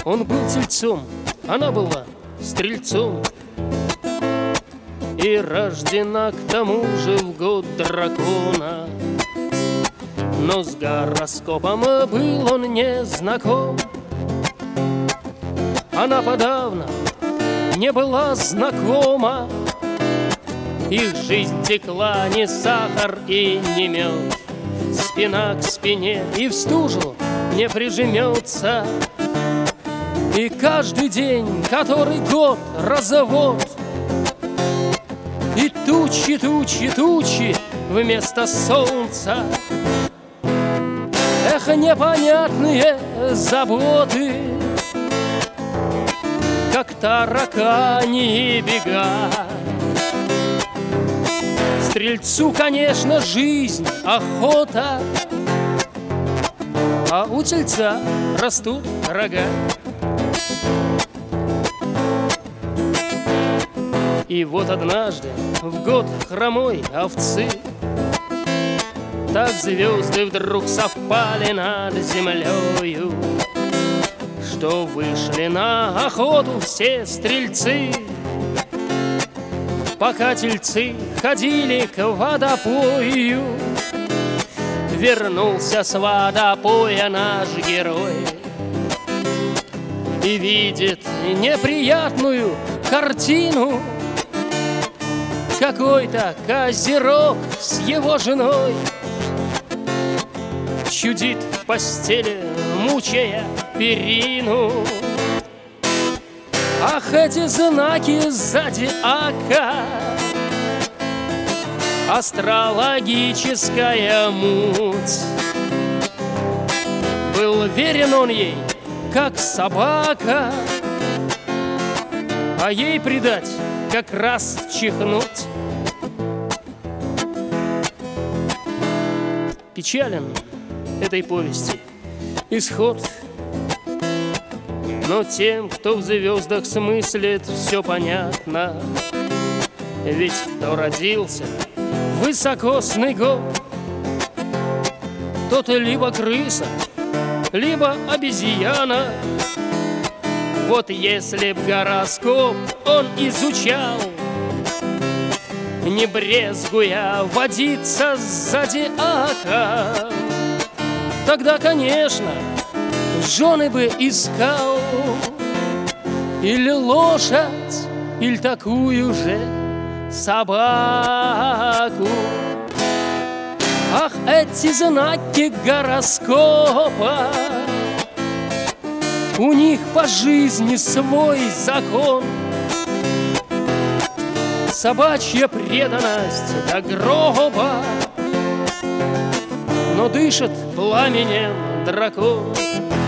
Он был тельцом, она была стрельцом, и рождена к тому же в год дракона. Но с гороскопом был он не знаком. Она подавно не была знакома. Их жизнь текла не сахар и не мед, спина к спине и в стужу не прижмется. И каждый день, который год, развод, и тучи, тучи, тучи вместо солнца. Эх, непонятные заботы, как таракани бега. Стрельцу, конечно, жизнь, охота, а у тельца растут рога. И вот однажды, в год хромой овцы, так звезды вдруг совпали над землею, что вышли на охоту все стрельцы. Пока тельцы ходили к водопою, вернулся с водопоя наш герой и видит неприятную картину. Какой-то козерог с его женой чудит в постели, мучая перину. Ах, эти знаки зодиака, астрологическая муть. Был верен он ей, как собака, а ей предать, как раз чихнуть. Печален этой повести исход, но тем, кто в звездах смыслит, все понятно. Ведь кто родился в высокосный год, тот либо крыса, либо обезьяна. Вот если б гороскоп он изучал, не брезгуя водиться с зодиаком, тогда, конечно, жены бы искал или лошадь, или такую же собаку. Ах, эти знаки гороскопа, у них по жизни свой закон. Собачья преданность до гроба, но дышит пламенем дракон.